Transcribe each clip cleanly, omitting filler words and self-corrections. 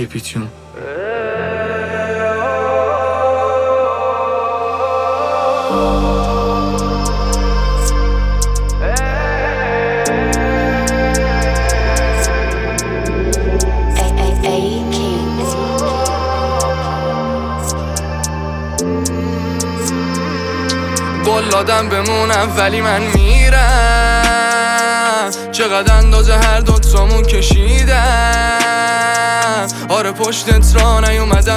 پیپیتون. قولادم بمونم ولی من میرم، چقدر اندازه هر دوتامون کشیدم. آره پشتت را نیومدم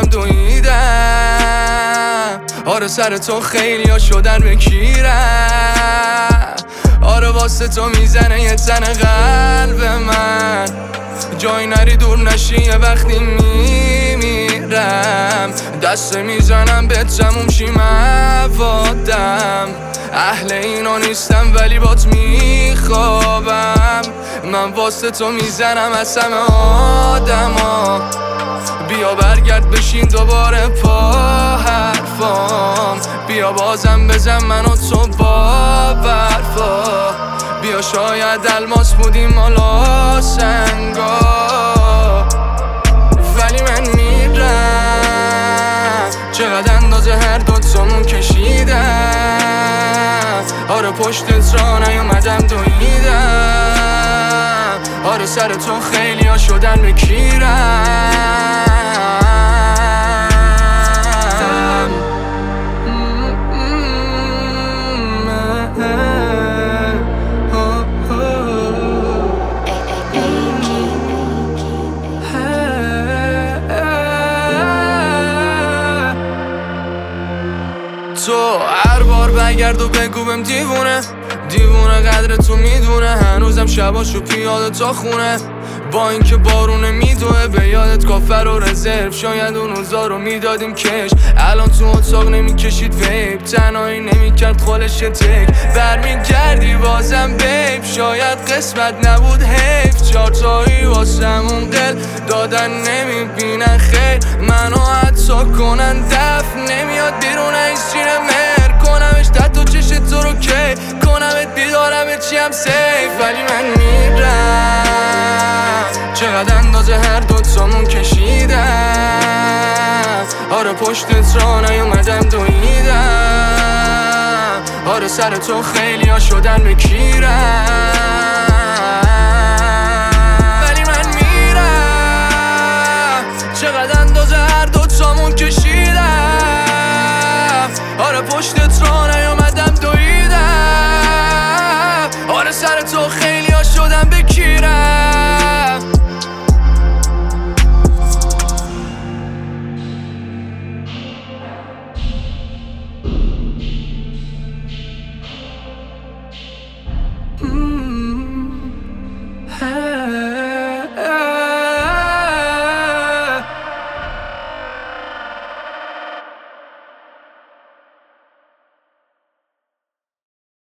دویدم، آره سر تو خیلی ها شدن بکیرم. آره واسه تو میزنه یه تن قلب من، جای نری دور نشی یه وقتی میمیرم. دست میزنم به تموم شی موادم، اهل اینا نیستم ولی بات میخوابم. من واسه تو میزنم از همه آدما، بیا برگرد بشین دوباره پا حرفام. بیا بازم بزن من و تو با برفا، بیا شاید الماس بودیم مالا سنگا. ولی من میرم، چقدر اندازه هر دوتامون کشیدم. آره پشتت را نیومدم دویدم، آره سر تو خیلی ها شدن بکیرم. تو هر بار بگرد و بگو بهم دیوونه قدر تو میدونه. هنوزم شباشو پیاده تا خونه، با اینکه بارونه میدوه به یادت کافر و رزرو. شاید اون روزا رو میدادیم کش، الان تو اتاق نمیکشید ویب، تنهایی نمیکرد خالش تک. برمیگردی بازم بیب، شاید قسمت نبود حیف. چارتایی واسمون قل دادن نمیبینن خیر، منو حتی کنن دفن نمیاد بیرون این سینه مر. کنمش تحت و چش تو رو کی کنمت بیدارم چیم سیف. ولی من میرم، چقدر اندازه هر دوتامون کشیدم. آره پشتت را نیومدم دویدم، آره سر تو خیلی ها شدن بکیرم. ولی من میرم، چقدر اندازه هر دوتامون کشیدم. آره پشتت را